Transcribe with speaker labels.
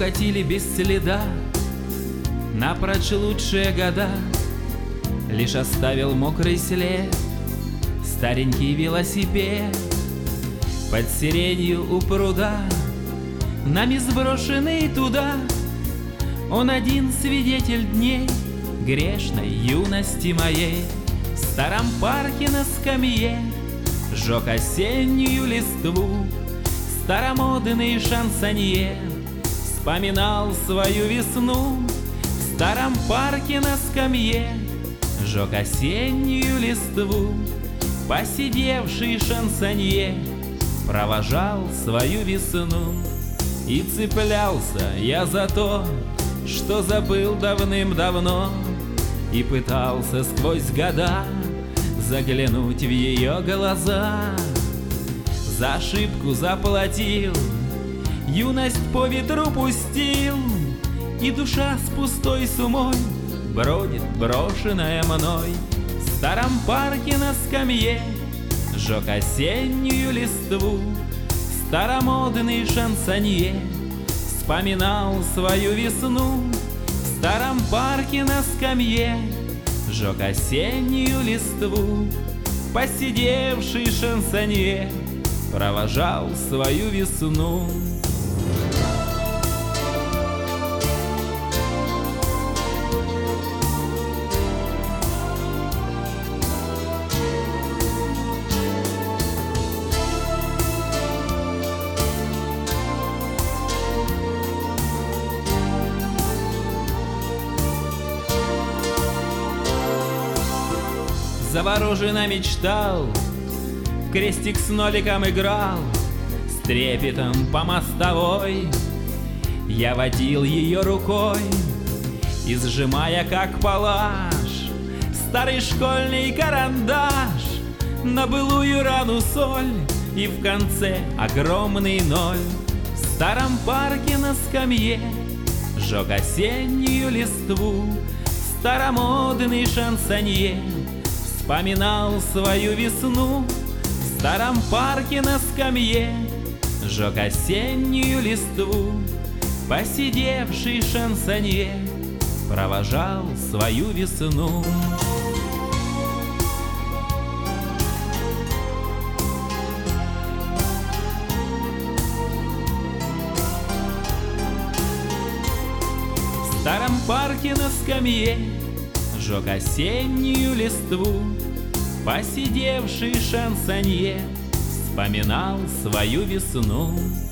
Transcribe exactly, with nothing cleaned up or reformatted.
Speaker 1: укатили без следа напрочь лучшие года. Лишь оставил мокрый след старенький велосипед под сиренью у пруда, нами сброшенный туда. Он один свидетель дней грешной юности моей. В старом парке на скамье жег осеннюю листву. Старомодный шансонье вспоминал свою весну. В старом парке на скамье жег осеннюю листву. Посидевший шансонье провожал свою весну. И цеплялся я за то, что забыл давным-давно, и пытался сквозь года заглянуть в ее глаза. За ошибку заплатил, юность по ветру пустил, и душа с пустой сумой бродит, брошенная мной. В старом парке на скамье жег осеннюю листву. Старомодный шансонье вспоминал свою весну. В старом парке на скамье жег осеннюю листву. Посидевший шансонье провожал свою весну. Завороженно мечтал, в крестик с ноликом играл, с трепетом по мостовой я водил ее рукой, и сжимая как палаш старый школьный карандаш, на былую рану соль и в конце огромный ноль. В старом парке на скамье жег осеннюю листву. Старомодный шансонье вспоминал свою весну. В старом парке на скамье жег осеннюю листву. Посидевший шансонье провожал свою весну. В старом парке на скамье жег осеннюю листву. Посидевший шансонье вспоминал свою весну.